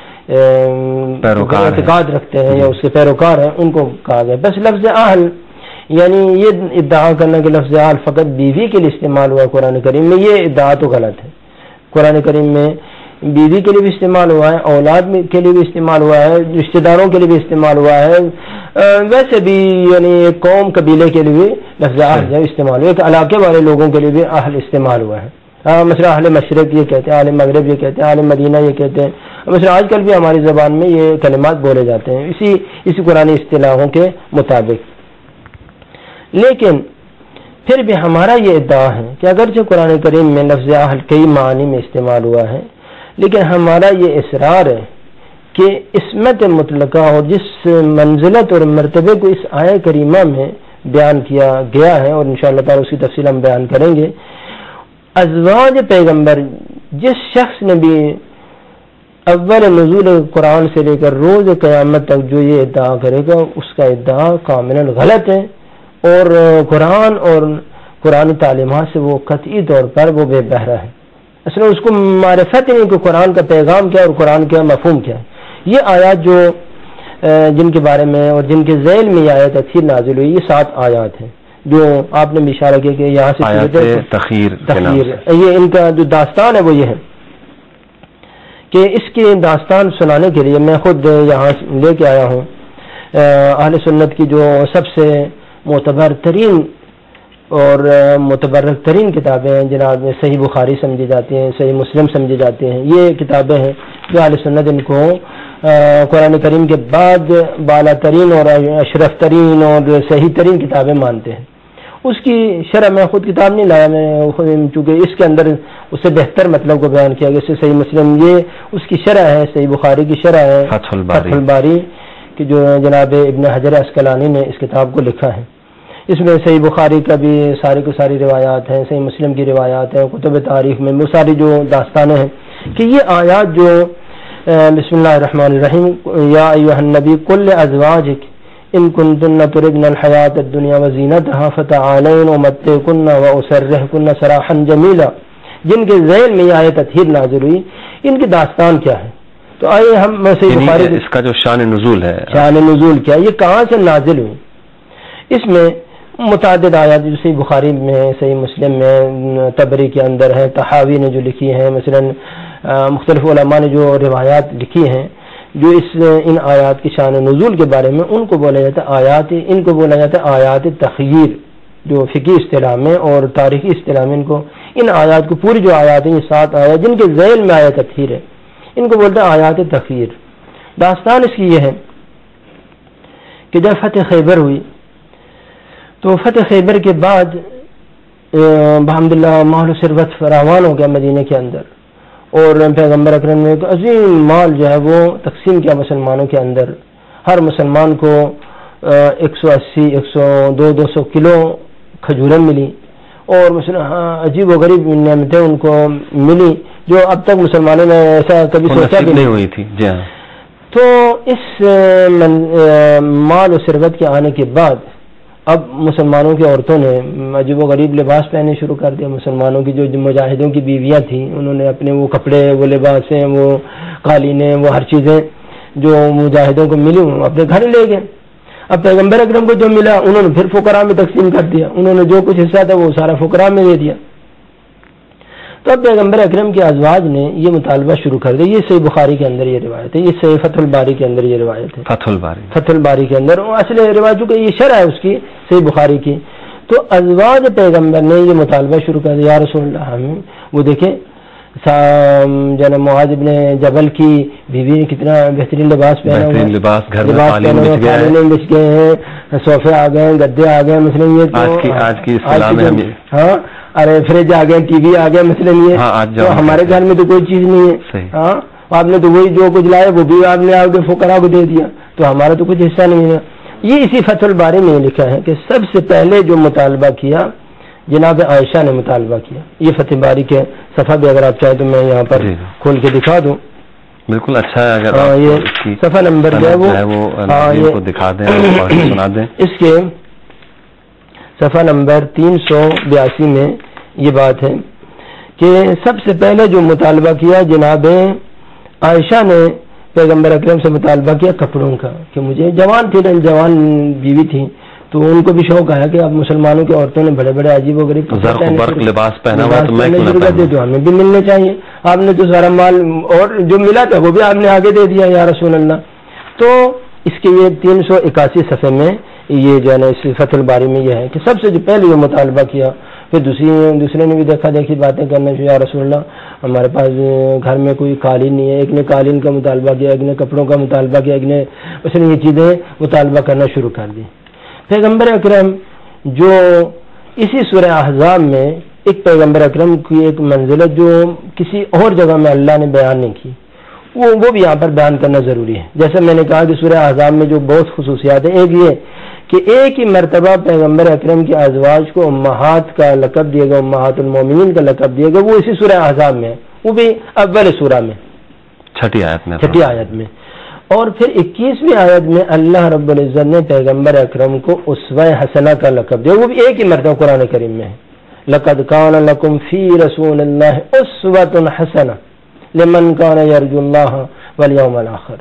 اعتقاد رکھتے ہیں یا اس کے پیروکار ہیں ان کو کہا گیا. بس لفظ اہل یعنی یہ ادعا کرنا کہ لفظ اہل فقط بیوی کے لیے استعمال ہوا قرآن کریم میں، یہ ادعا تو غلط ہے. قرآن کریم میں بیوی کے لیے بھی استعمال ہوا ہے، اولاد کے لیے بھی استعمال ہوا ہے، رشتہ داروں کے لیے بھی استعمال ہوا ہے، ویسے بھی یعنی ایک قوم قبیلے کے لیے بھی لفظ اہل جو استعمال ہوا، ایک علاقے والے لوگوں کے لیے بھی اہل استعمال ہوا ہے. مثلا اہل مشرق یہ کہتے ہیں، اہل مغرب یہ کہتے ہیں، اہل مدینہ یہ کہتے ہیں. مثلا آج کل بھی ہماری زبان میں یہ کلمات بولے جاتے ہیں اسی اسی قرآنی اصطلاحوں کے مطابق. لیکن پھر بھی ہمارا یہ ادعا ہے کہ اگرچہ قرآن کریم میں لفظ اہل کئی معنی میں استعمال ہوا ہے، لیکن ہمارا یہ اصرار ہے کہ عصمت مطلقہ اور جس منزلت اور مرتبے کو اس آیہ کریمہ میں بیان کیا گیا ہے، اور انشاءاللہ تعالی اس کی تفصیل ہم بیان کریں گے، ازواج پیغمبر جس شخص نے بھی اول نزول قرآن سے لے کر روز قیامت تک جو یہ ادعا کرے گا، اس کا ادعا کاملاً غلط ہے، اور قرآن اور قرآن تعلیمات سے وہ قطعی طور پر وہ بے بہرہ ہے. اصل اس کو معرفت نہیں کہ قرآن کا پیغام کیا اور قرآن کا مفہوم کیا ہے. یہ آیات جو جن کے بارے میں اور جن کے ذیل میں یہ آیت اچھی نازل ہوئی، یہ سات آیات ہیں جو آپ نے بھی اشارہ کیا کہ یہاں سے تخیر تخیر یہ ان کا جو داستان ہے وہ یہ ہے کہ اس کی داستان سنانے کے لیے میں خود یہاں لے کے آیا ہوں اہل سنت کی جو سب سے معتبر ترین اور متبرک ترین کتابیں ہیں جناب میں صحیح بخاری سمجھی جاتی ہیں، صحیح مسلم سمجھی جاتی ہیں. یہ کتابیں ہیں جو اہل سنت ان کو قرآن کریم کے بعد بالا ترین اور اشرف ترین اور صحیح ترین کتابیں مانتے ہیں. اس کی شرح میں خود کتاب نہیں لایا میں، چونکہ اس کے اندر اس سے بہتر مطلب کو بیان کیا گیا. اس سے صحیح مسلم یہ اس کی شرح ہے، صحیح بخاری کی شرح ہے فتح الباری, فتح الباری کہ جو جناب ابن حجر عسقلانی نے اس کتاب کو لکھا ہے. اس میں صحیح بخاری کا بھی ساری کو ساری روایات ہیں، صحیح مسلم کی روایات ہیں، کتب تاریخ میں وہ ساری جو داستانیں ہیں کہ یہ آیات جو بسم اللہ الرحمن الرحیم یا ایھا النبی قل لازواجک ان کنتن تردن الحیات الدنیا وزینتها فتعالین امتعکن واسرحکن سراحا جمیلا، جن کے ذیل میں یہ آیت تطہیر نازل ہوئی، ان کی داستان کیا ہے. تو آئیے ہم صحیح بخاری اس کا جو شان نزول ہے، شان نزول کیا، یہ کہاں سے نازل ہوئی. اس میں متعدد آیات جو صحیح بخاری میں، صحیح مسلم میں، طبری کے اندر ہے، طحاوی نے جو لکھی ہیں، مثلا مختلف علماء نے جو روایات لکھی ہیں جو اس ان آیات کی شان نزول کے بارے میں، ان کو بولا جاتا ہے آیات، ان کو بولا جاتا ہے آیات تخیر جو فقہی اصطلاح میں اور تاریخی اصطلاح میں. ان کو ان آیات کو پوری جو آیات ہیں یہ سات آیات جن کے ذیل میں آیت تطہیر ہے، ان کو بولتے ہیں آیات تخیر. داستان اس کی یہ ہے کہ جب فتح خیبر ہوئی تو فتح خیبر کے بعد بحمداللہ مال و ثروت فراوان ہو گیا مدینہ کے اندر، اور پیغمبر اکرم نے ایک عظیم مال جو ہے وہ تقسیم کیا مسلمانوں کے اندر. ہر مسلمان کو ایک سو اسی ایک سو دو دو سو کلو کھجوریں ملی، اور مثلا عجیب و غریب نعمتیں ان کو ملی جو اب تک مسلمانوں نے ایسا کبھی سوچا بھی نہیں ہوئی تھی. جی ہاں. تو اس مال و ثروت کے آنے کے بعد اب مسلمانوں کی عورتوں نے عجیب و غریب لباس پہنے شروع کر دیا. مسلمانوں کی جو مجاہدوں کی بیویاں تھیں انہوں نے اپنے وہ کپڑے، وہ لباسیں، وہ قالینیں، وہ ہر چیزیں جو مجاہدوں کو ملی اپنے گھر لے گئے. اب پیغمبر اکرم کو جو ملا انہوں نے پھر فقراء میں تقسیم کر دیا، انہوں نے جو کچھ حصہ تھا وہ سارا فقراء میں دے دیا. تو اب پیغمبر اکرم کے ازواج نے یہ مطالبہ شروع کر دیا. یہ صحیح بخاری کے اندر یہ روایت ہے، یہ صحیح فتح الباری کے اندر یہ روایت ہے. فتح الباری فتح الباری کے اندر اصل روایت چونکہ یہ شرح ہے اس کی صحیح بخاری کی. تو ازواج پیغمبر نے یہ مطالبہ شروع کر دیا، یا رسول اللہ ہمیں وہ دیکھیں جناب معاذ ابن جبل کی بیوی نے کتنا بہترین لباس پہنا ہوا، لباس گھر میں قالین بچ گئے ہیں، صوفے آ گئے ہیں، گدے آ گئے، مثلا یہ آج کی اصطلاح میں ہاں ارے فریج آ گئے، ٹی وی آ گیا، مثلا یہ تو ہمارے گھر میں تو کوئی چیز نہیں ہے. ہاں آپ نے تو وہی جو کچھ لائے وہ بھی آپ نے آپ کے فقراء کو دے دیا، تو ہمارا تو کچھ حصہ نہیں ہے. یہ اسی فتح الباری میں لکھا ہے کہ سب سے پہلے جو مطالبہ کیا جناب عائشہ نے مطالبہ کیا. یہ فتح باری کے صفحہ بھی اگر آپ چاہیں تو میں یہاں پر کھول کے دکھا دوں. بالکل اچھا ہے، اگر ہاں یہ صفحہ نمبر جو ہے وہ ہاں یہ دکھا دیں اور سنا دیں. اس کے صفحہ نمبر تین سو بیاسی میں یہ بات ہے کہ سب سے پہلے جو مطالبہ کیا جناب عائشہ نے پیغمبر اکرم سے مطالبہ کیا کپڑوں کا، کہ مجھے جوان تھی، جوان بیوی تھی، تو ان کو بھی شوق آیا کہ اب مسلمانوں کی عورتوں نے بڑے بڑے عجیب و غریب لباس پہنا ہوا تو ہمیں بھی ملنے چاہیے. آپ نے تو سارا مال اور جو ملا تھا وہ بھی آپ نے آگے دے دیا یا رسول اللہ. تو اس کے یہ تین سو اکاسی صفحے میں یہ جو ہے نا اس فتح الباری میں یہ ہے کہ سب سے جو پہلے یہ مطالبہ کیا پھر دوسری دوسرے نے بھی دیکھا دیکھی باتیں کرنا شروع، یا رسول اللہ ہمارے پاس گھر میں کوئی قالین نہیں ہے، ایک نے قالین کا مطالبہ کیا، ایک نے کپڑوں کا مطالبہ کیا، ایک نے اس نے یہ چیزیں مطالبہ کرنا شروع کر دی۔ پیغمبر اکرم جو اسی سورہ احزاب میں ایک پیغمبر اکرم کی ایک منزلت جو کسی اور جگہ میں اللہ نے بیان نہیں کی، وہ وہ بھی یہاں پر بیان کرنا ضروری ہے۔ جیسے میں نے کہا کہ سورہ احزاب میں جو بہت خصوصیات ہیں، ایک یہ کہ ایک ہی مرتبہ پیغمبر اکرم کے ازواج کو امہات کا لقب دیا گیا، امہات المومنین کا لقب دیا گیا، وہ اسی سورہ احزاب میں ہے، وہ بھی اول سورہ میں، چھٹی آیت میں چھٹی آیت میں۔ اور پھر اکیسویں آیت میں اللہ رب العزت نے پیغمبر اکرم کو اسوہ حسنہ کا لقب دیا، وہ بھی ایک ہی مرتبہ قرآن کریم میں ہے، لقد کان لکم فی رسول اللہ اسوۃ حسنہ لمن کان یرجو اللہ والیوم الاخر۔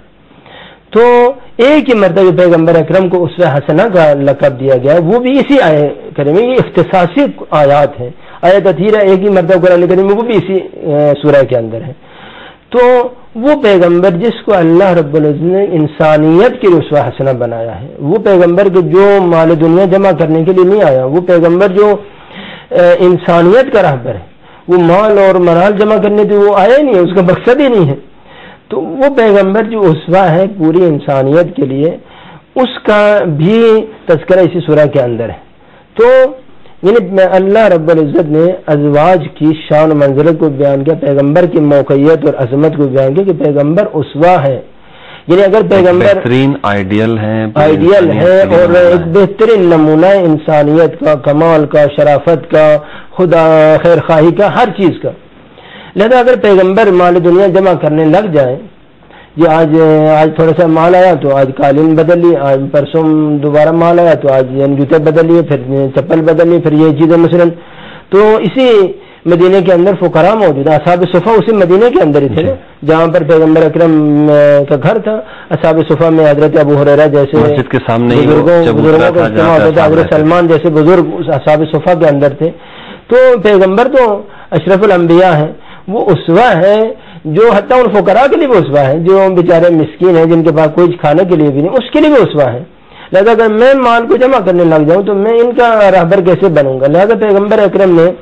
تو ایک ہی مرتبہ پیغمبر اکرم کو اسوہ حسنہ کا لقب دیا گیا، وہ بھی اسی آیت کریم میں، یہ اختصاصی آیات ہیں، آیت اثیرہ ایک ہی مرتبہ قرآن کریم میں، وہ بھی اسی سورہ کے اندر ہے۔ تو وہ پیغمبر جس کو اللہ رب العزت نے انسانیت کے اسوہ حسنہ بنایا ہے، وہ پیغمبر کے جو مال دنیا جمع کرنے کے لیے نہیں آیا، وہ پیغمبر جو انسانیت کا راہبر ہے، وہ مال اور منال جمع کرنے کے وہ آیا ہی نہیں ہے، اس کا مقصد ہی نہیں ہے۔ تو وہ پیغمبر جو اسوہ ہے پوری انسانیت کے لیے، اس کا بھی تذکرہ اسی سورہ کے اندر ہے۔ تو یعنی اللہ رب العزت نے ازواج کی شان و منزلت کو بیان کیا، پیغمبر کی موقعیت اور عظمت کو بیان کیا کہ پیغمبر اسوہ ہے، یعنی اگر پیغمبر بہترین آئیڈیل ہے آئیڈیل ہے اور ایک بہترین نمونہ انسانیت کا، کمال کا، شرافت کا، خدا خیر خواہی کا، ہر چیز کا۔ لہذا اگر پیغمبر مال دنیا جمع کرنے لگ جائیں، یہ آج آج تھوڑا سا مال آیا تو آج قالین بدل لی، آج پرسوں دوبارہ مال آیا تو آج جوتے بدل لیے، پھر چپل بدل لی، پھر یہ چیزیں مثلاً۔ تو اسی مدینے کے اندر فقراء موجود ہیں، اصحاب صفہ اسی مدینے کے اندر ہی تھے جہاں پر پیغمبر اکرم کا گھر تھا۔ اصحاب صفہ میں حضرت ابو ہریرہ جیسے مسجد کے سامنے بزرگوں بزرگوں کا اجتماع ہوتا تھا، حضرت سلمان جیسے بزرگ اصحاب صفہ کے اندر تھے۔ تو پیغمبر تو اشرف الانبیاء ہیں، وہ اسوہ ہے، جو حتیٰ ان فقراء کے لیے بھی اسوہ ہے جو بیچارے مسکین ہیں، جن کے پاس کوئی کھانے کے لیے بھی نہیں، اس کے لیے بھی اسوہ ہے۔ لہذا اگر میں مال کو جمع کرنے لگ جاؤں تو میں ان کا راہبر کیسے بنوں گا؟ لہذا پیغمبر اکرم نے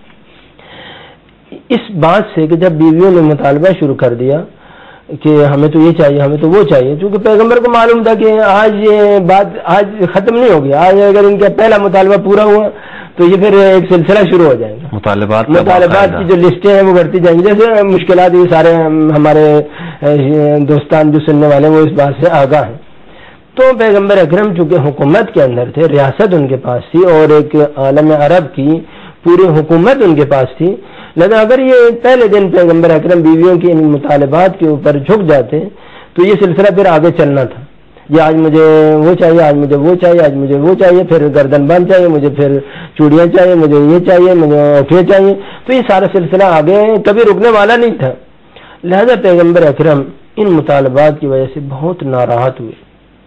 اس بات سے کہ جب بیویوں نے مطالبہ شروع کر دیا کہ ہمیں تو یہ چاہیے، ہمیں تو وہ چاہیے، چونکہ پیغمبر کو معلوم تھا کہ آج یہ بات آج ختم نہیں ہوگی، آج اگر ان کا پہلا مطالبہ پورا ہوا تو یہ پھر ایک سلسلہ شروع ہو جائے گا، مطالبات مطالبات کی جو لسٹیں ہیں وہ بڑھتی جائیں گی۔ جیسے مشکلات یہ سارے ہمارے دوستان جو سننے والے ہیں وہ اس بات سے آگاہ ہیں۔ تو پیغمبر اکرم چونکہ حکومت کے اندر تھے، ریاست ان کے پاس تھی اور ایک عالم عرب کی پوری حکومت ان کے پاس تھی، لیکن اگر یہ پہلے دن پیغمبر اکرم بیویوں کے ان مطالبات کے اوپر جھک جاتے تو یہ سلسلہ پھر آگے چلنا تھا، یہ آج مجھے وہ چاہیے، آج مجھے وہ چاہیے، آج مجھے وہ چاہیے، پھر گردن بند چاہیے، مجھے پھر چوڑیاں چاہیے، مجھے یہ چاہیے، مجھے اوٹھیاں چاہیے، تو یہ سارا سلسلہ آگے کبھی رکنے والا نہیں تھا۔ لہذا پیغمبر اکرم ان مطالبات کی وجہ سے بہت ناراحت ہوئے،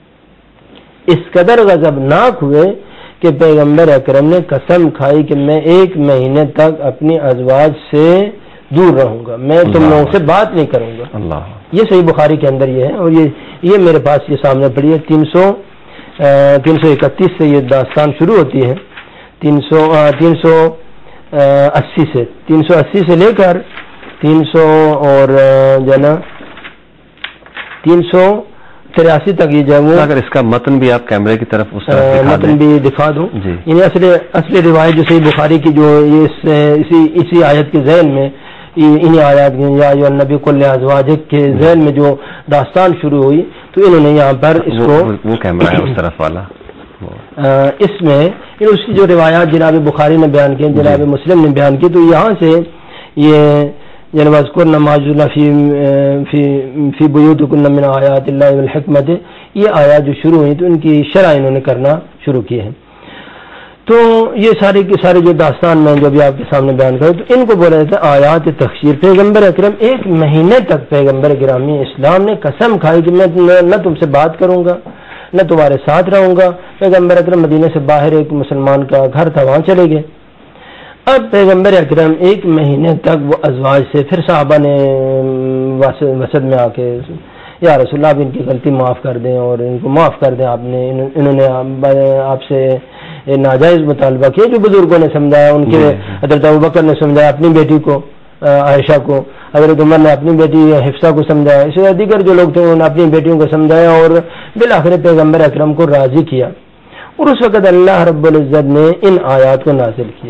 اس قدر غضبناک ہوئے کہ پیغمبر اکرم نے قسم کھائی کہ میں ایک مہینے تک اپنی ازواج سے دور رہوں گا، میں تم لوگوں سے بات نہیں کروں گا۔ اللہ، یہ صحیح بخاری کے اندر یہ ہے، اور یہ یہ میرے پاس یہ سامنے پڑی ہے، تین سو تین سو اکتیس سے یہ داستان شروع ہوتی ہے، تین سو تین سو اسی سے تین سو اسی سے لے کر تین سو اور جو ہے نا تین سو تراسی تک یہ جو ہے، اگر اس کا متن بھی آپ کیمرے کی طرف اس طرف متن بھی دکھا دوں، یعنی اصل اصل روایت جو صحیح بخاری کی جو یہ اسی اسی آیت کے ذیل میں، انہی آیات یا ایھا النبی قل لازواجک کے ذیل میں جو داستان شروع ہوئی، تو انہوں نے یہاں پر اس کو وہ کیمرہ ہے اس طرف والا، اس میں اس کی جو روایات جناب بخاری نے بیان کی، جناب مسلم نے بیان کی، تو یہاں سے یہ یعنی واذکرن ما انزل فی فی فی بیوتکن من آیات اللہ والحکمت، یہ آیات جو شروع ہوئی تو ان کی شرح انہوں نے کرنا شروع کی ہے۔ تو یہ سارے کے سارے جو داستان میں جو بھی آپ کے سامنے بیان کروں تو ان کو بولا جاتا ہے آیات تخشیر۔ پیغمبر اکرم ایک مہینے تک پیغمبر گرامی اسلام نے قسم کھائی کہ میں نہ تم سے بات کروں گا، نہ تمہارے ساتھ رہوں گا۔ پیغمبر اکرم مدینے سے باہر ایک مسلمان کا گھر تھا، وہاں چلے گئے۔ اب پیغمبر اکرم ایک مہینے تک وہ ازواج سے، پھر صحابہ نے وسط میں آ کے یا رسول اللہ آپ ان کی غلطی معاف کر دیں اور ان کو معاف کر دیں، آپ نے انہوں نے آپ سے ناجائز مطالبہ کیا جو بزرگوں نے سمجھایا. ان کے حضرت ابوبکر نے سمجھایا اپنی بیٹی کو عائشہ کو, حضرت عمر نے اپنی بیٹی حفصہ کو سمجھایا, اسی طرح دیگر جو لوگ تھے انہوں نے اپنی بیٹیوں کو سمجھایا اور بالآخر پیغمبر اکرم کو راضی کیا. اور اس وقت اللہ رب العزت نے ان آیات کو نازل کیا.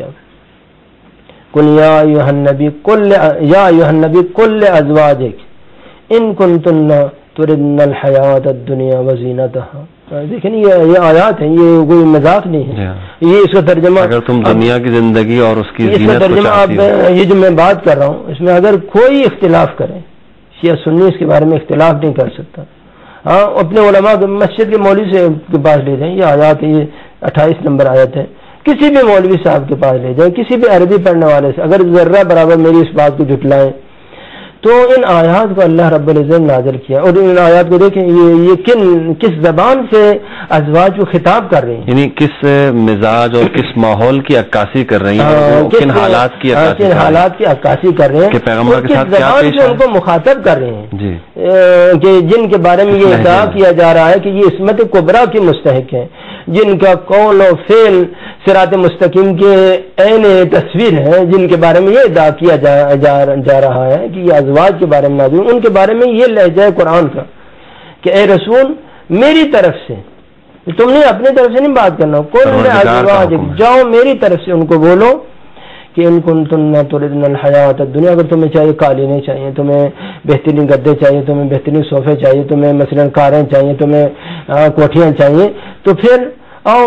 قل یا ایھا النبی قل یا ایھا النبی قل لازواجک ان کنتن تردن الحیات الدنیا وزینتها. دیکھیں یہ یہ آیات ہیں, یہ کوئی مذاق نہیں ہے. یہ اس کا ترجمہ اگر تم دنیا کی زندگی اور اس کی زینت کو چاہتی ہو, یہ جو میں بات کر رہا ہوں اس میں اگر کوئی اختلاف کرے, شیعہ سنی اس کے بارے میں اختلاف نہیں کر سکتا. ہاں اپنے علماء مسجد کے مولوی سے کے پاس لے جائیں, یہ آیات یہ اٹھائیس نمبر آیت ہے, کسی بھی مولوی صاحب کے پاس لے جائیں, کسی بھی عربی پڑھنے والے سے اگر ذرہ برابر میری اس بات کو جھٹلائیں تو ان آیات کو اللہ رب العزت نازل کیا. اور ان آیات کو دیکھیں یہ یہ کن کس زبان سے ازواج کو خطاب کر رہی ہیں, یعنی کس مزاج اور کس ماحول کی عکاسی کر رہی ہیں, کن حالات کی کن حالات کی عکاسی کر رہے ہیں کہ پیغمبر کے ساتھ کیا پیش ہے, ان کو مخاطب کر رہے ہیں جی کہ جن کے بارے میں یہ ادعا کیا جا رہا ہے کہ یہ عصمت کبریٰ کی مستحق ہیں, جن کا قول و فعل صراط مستقیم کے عین تصویر ہے, جن کے بارے میں یہ ادعا کیا جا, جا, جا رہا ہے کہ یہ ازواج کے بارے میں نازل, ان کے بارے میں یہ لہجہ قرآن کا کہ اے رسول میری طرف سے, تم نے اپنی طرف سے نہیں بات کرنا, کوئی ازواج جاؤ میری طرف سے ان کو بولو کہ ان کنتن تردن الحیات الدنیا, اگر تمہیں چاہیے قالینیں چاہیے, تمہیں بہترین گدے چاہیے, تمہیں بہترین صوفے چاہیے, تمہیں مثلا کاریں چاہیے, تمہیں کوٹھیاں چاہیے, تو پھر آؤ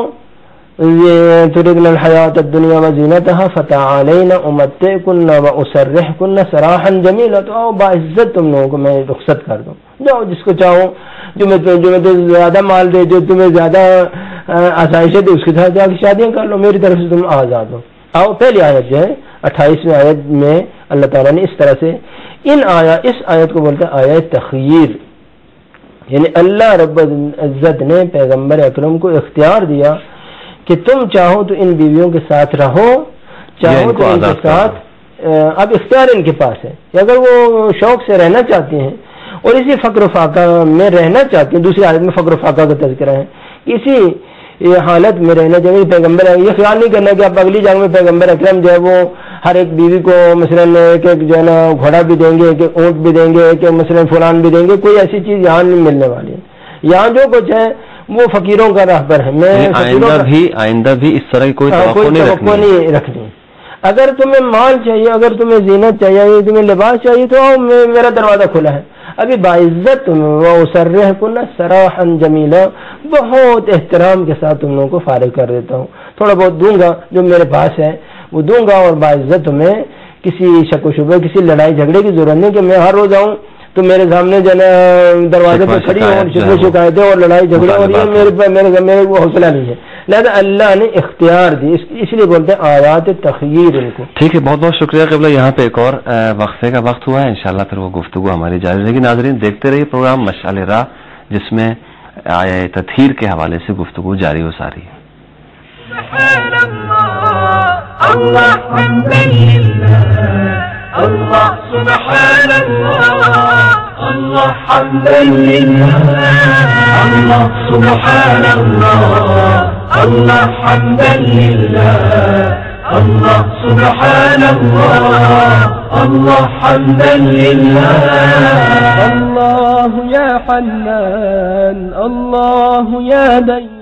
یہ تردن الحیات الدنیا وزینتها فتعالین امتعکن واسرحکن سراحا جمیلا, تو آؤ باعزت تم لوگوں کو میں رخصت کر دوں, جاؤ جس کو چاہو, جو میں جو میں زیادہ مال دے, جو تمہیں زیادہ آسائشیں دے اس کے ساتھ جا کے شادیاں کر لو, میری طرف سے تم آزاد ہو. آؤ پہلی آیت جو ہے اٹھائیسویں آیت میں اللہ تعالیٰ نے اس طرح سے ان آیا اس آیت کو بولتے ہیں آیت تخییر, یعنی اللہ رب العزت نے پیغمبر اکرم کو اختیار دیا کہ تم چاہو تو ان بیویوں کے ساتھ رہو, چاہو تو ان کے ساتھ, اب اختیار ان کے پاس ہے کہ اگر وہ شوق سے رہنا چاہتے ہیں اور اسی فقر و فاقہ میں رہنا چاہتے ہیں, دوسری آیت میں فقر و فاقہ کا تذکرہ ہے, اسی یہ حالت میں رہنا چاہیے. پیغمبر یہ خیال نہیں کرنا کہ آپ اگلی جنگ میں پیغمبر اکرم جو ہے وہ ہر ایک بیوی کو مثلا ایک ایک جو ہے نا گھوڑا بھی دیں گے, کہ اونٹ بھی دیں گے, کہ مثلا فلان بھی دیں گے, کوئی ایسی چیز یہاں نہیں ملنے والی ہے. یہاں جو کچھ ہے وہ فقیروں کا راہبر ہے. میں آئندہ بھی آئندہ بھی اس طرح کی کوئی توقع نہیں رکھنی. اگر تمہیں مال چاہیے, اگر تمہیں زینت چاہیے, تمہیں لباس چاہیے, تو میرا دروازہ کھلا ہے. ابھی باعزت واسرحکن سراحا جمیلا, بہت احترام کے ساتھ تم لوگوں کو فارغ کر دیتا ہوں, تھوڑا بہت دوں گا جو میرے پاس ہے وہ دوں گا, اور باعزت تمہیں کسی شک و شبہ کسی لڑائی جھگڑے کی ضرورت نہیں کہ میں ہر روز آؤں تو میرے سامنے جو ہے دروازے پہ کھڑی ہوں اور شکوے شکایتیں اور لڑائی جھگڑے, اور یہ میرے میرے میرے کو حوصلہ نہیں ہے. لہٰذا اللہ نے اختیار دی, اس لیے بولتے ہیں آیات تخییر ان کو. ٹھیک ہے, بہت بہت شکریہ قبلہ. یہاں پہ ایک اور وقفے کا وقت ہوا ہے, انشاءاللہ پھر وہ گفتگو ہماری جاری رہے گی. ناظرین دیکھتے رہیے پروگرام مشعل راہ, جس میں آیات تطہیر کے حوالے سے گفتگو جاری و ساری ہے. الله سبحان الله الله حمدا لله الله سبحان الله الله حمدا لله الله سبحان الله الله حمدا لله الله يا حنان الله يا ديان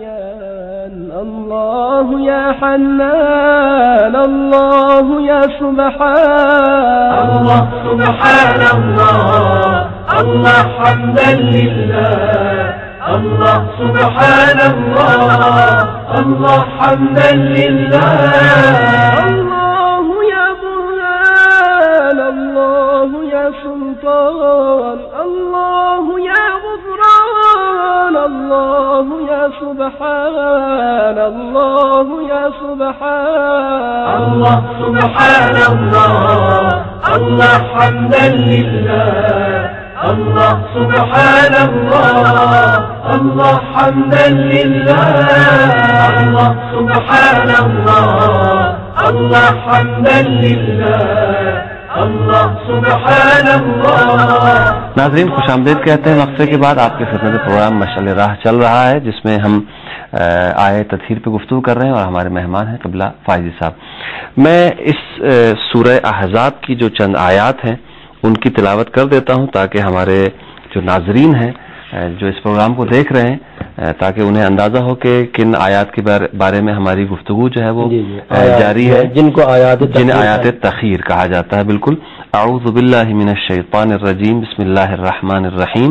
الله يا حنان الله يا سبحان الله سبحان الله الله حمدا لله الله سبحان الله الله حمدا لله الله يا برهان الله يا سلطان الله يا غفران الله يا سبحان الله يا سبحان الله سبحان الله الله حمدا لله الله سبحان الله الله حمدا لله الله سبحان الله الله حمدا لله اللہ سبحان اللہ۔ ناظرین خوش آمدید کہتے ہیں، وقفے کے بعد آپ کے خدمت پروگرام مشعل راہ چل رہا ہے، جس میں ہم آیے تطہیر پہ گفتگو کر رہے ہیں اور ہمارے مہمان ہیں قبلہ فائزی صاحب۔ میں اس سورہ احزاب کی جو چند آیات ہیں ان کی تلاوت کر دیتا ہوں تاکہ ہمارے جو ناظرین ہیں جو اس پروگرام کو دیکھ رہے ہیں تاکہ انہیں اندازہ ہو کہ کن آیات کے بارے میں ہماری گفتگو جو ہے وہ جی جی جاری ہے، جن کو آیات جن آیات تخیر کہا جاتا ہے۔ بالکل۔ اعوذ باللہ من الشیطان الرجیم، بسم اللہ الرحمن الرحیم۔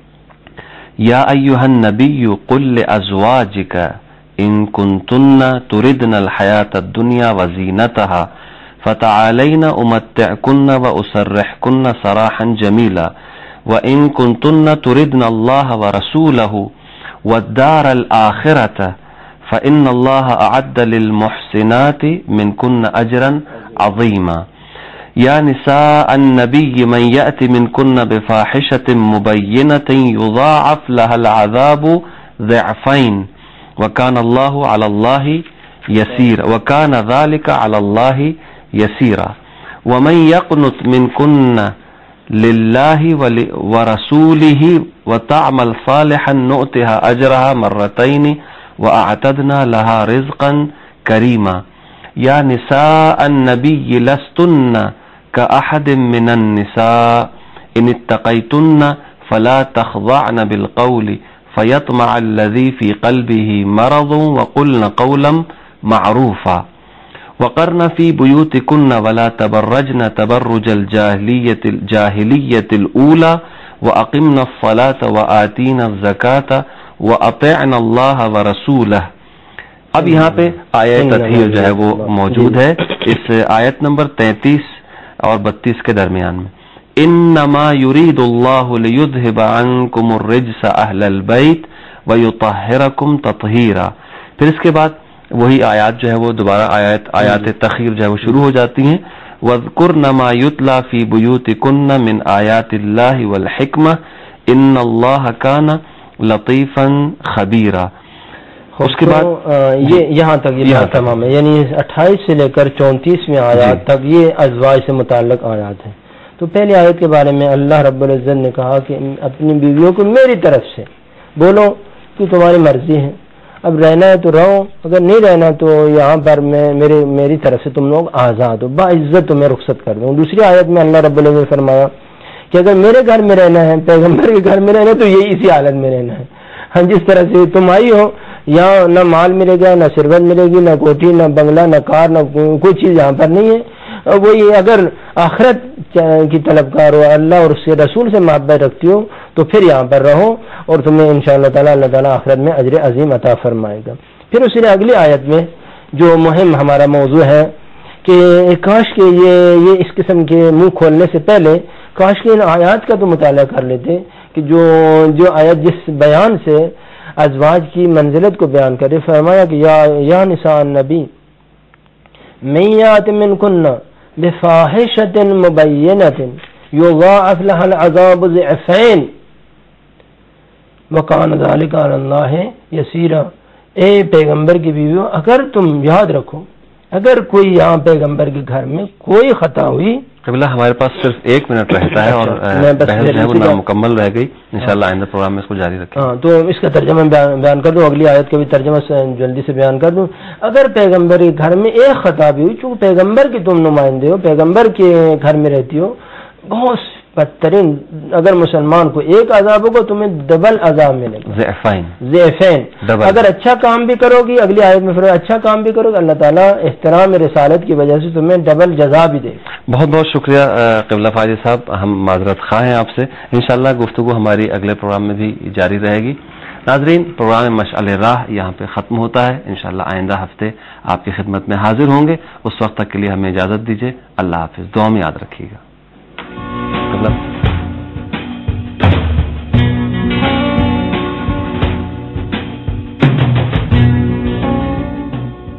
یا ایھا النبی قل لازواجک ان کنتن تردن الحیاۃ الدنیا وزینتها فتعالین امتعکن واسرحکن سراحا جمیلا وَإِن كُنتُنَّ تُرِدْنَ اللَّهَ وَرَسُولَهُ وَالدَّارَ الْآخِرَةَ فَإِنَّ اللَّهَ أَعَدَّ لِلْمُحْسِنَاتِ مِنكُنَّ أَجْرًا عَظِيمًا يَا نِسَاءَ النَّبِيِّ مَن يَأْتِ مِنكُنَّ بِفَاحِشَةٍ مُبَيِّنَةٍ يُضَاعَفْ لَهَا الْعَذَابُ ضِعْفَيْنِ وَكَانَ اللَّهُ عَلَى اللَّهِ يَسِيرًا وَكَانَ ذَلِكَ عَلَى اللَّهِ يَسِيرًا وَمَن يَقْنُتْ مِنكُنَّ للہ ورسولہ وتعمل صالحا نؤتها اجرها مرتين واعتدنا لها رزقا کریما یا نساء النبی لستن کاحد من النساء ان اتقیتن فلا تخضعن بالقول فيطمع الذي في قلبه مرض وقلن قولا معروفا وقرن فی بیوتکن ولا تبرجن تبرج الجاہلیت الجاہلیت الاولی واقمن الصلاة وآتین الزکاة واطعن اللہ ورسولہ۔ اب یہاں پہ آیت تطہیر جو ہے وہ موجود ہے اس آیت نمبر تینتیس اور بتیس کے درمیان میں۔ انما یرید اللہ لیذہب عنکم الرجس اہل البیت ویطہرکم تطہیرا۔ پھر اس کے بعد وہی آیات جو ہے وہ دوبارہ آیات آیات تخیر جو ہے وہ شروع ہو جاتی ہیں۔ وَاذْكُرْنَ مَا يُتْلَى فِي بُيُوتِكُنَّ مِنْ آيَاتِ اللَّهِ وَالْحِكْمَةِ إِنَّ اللَّهَ كَانَ لَطِيفًا خَبِيرًا۔ اس کے بعد یہ یہاں تک یہ تمام ہے، یعنی اٹھائیس سے لے کر چونتیسویں آیات تک یہ ازواج سے متعلق آیات ہیں۔ تو پہلی آیت کے بارے میں اللہ رب العزت نے کہا کہ اپنی بیویوں کو میری طرف سے بولو کہ تمہاری مرضی ہے، اب رہنا ہے تو رہو، اگر نہیں رہنا تو یہاں پر میں میرے میری طرف سے تم لوگ آزاد ہو، باعزت تمہیں رخصت کر دوں۔ دوسری آیت میں اللہ رب العزت نے فرمایا کہ اگر میرے گھر میں رہنا ہے، پیغمبر کے گھر میں رہنا ہے تو یہ اسی حالت میں رہنا ہے۔ ہاں جس طرح سے تم آئی ہو، یہاں نہ مال ملے گا، نہ ثروت ملے گی، نہ کوٹھی، نہ بنگلہ، نہ کار، نہ کوئی چیز یہاں پر نہیں ہے۔ وہی اگر آخرت کی طلبکار ہو، اللہ اور اس کے رسول سے محبت رکھتی ہو تو پھر یہاں پر رہو اور تمہیں انشاءاللہ تعالیٰ اللہ تعالیٰ آخرت میں اجر عظیم عطا فرمائے گا۔ پھر اسی نے اگلی آیت میں جو مہم ہمارا موضوع ہے کہ کاش کہ یہ یہ اس قسم کے منہ کھولنے سے پہلے کاش کہ ان آیات کا تو مطالعہ کر لیتے کہ جو جو آیت جس بیان سے ازواج کی منزلت کو بیان کرے، فرمایا کہ یا یا نساء النبی من یات منکن بفاحشۃ مبینۃ یضاعف لها العذاب ضعفین وکان ذلک علی اللہ یسیرا۔ اے پیغمبر کی بیویوں، اگر تم یاد رکھو اگر کوئی یہاں پیغمبر کے گھر میں کوئی خطا ہوئی، قبلہ ہمارے پاس صرف ایک منٹ رہتا ہے اور بحث جو ہے وہ نامکمل رہ گئی، انشاءاللہ آئندہ پروگرام میں اس کو جاری رکھیں۔ ہاں تو اس کا ترجمہ بیان کر دوں، اگلی آیت کا بھی ترجمہ جلدی سے بیان کر دوں۔ اگر پیغمبر کے گھر میں ایک خطا بھی ہوئی، چونکہ پیغمبر کی تم نمائندے ہو، پیغمبر کے گھر میں رہتی ہو، بہت بدترین اگر مسلمان کو ایک عذاب ہوگا تمہیں ڈبل عذاب ملے گا، ضعفین ضعفین۔ اگر اچھا کام بھی کرو گی، اگلی آیت میں پھر اچھا کام بھی کرو گے، اللہ تعالیٰ احترام رسالت کی وجہ سے تمہیں ڈبل جزا بھی دے گا۔ بہت بہت شکریہ قبلہ فاضل صاحب، ہم معذرت خواہ ہیں آپ سے، انشاءاللہ گفتگو ہماری اگلے پروگرام میں بھی جاری رہے گی۔ ناظرین، پروگرام مشعل راہ یہاں پہ ختم ہوتا ہے، انشاءاللہ آئندہ ہفتے آپ کی خدمت میں حاضر ہوں گے، اس وقت تک کے لیے ہمیں اجازت دیجیے، اللہ حافظ، دعا میں یاد رکھیے گا۔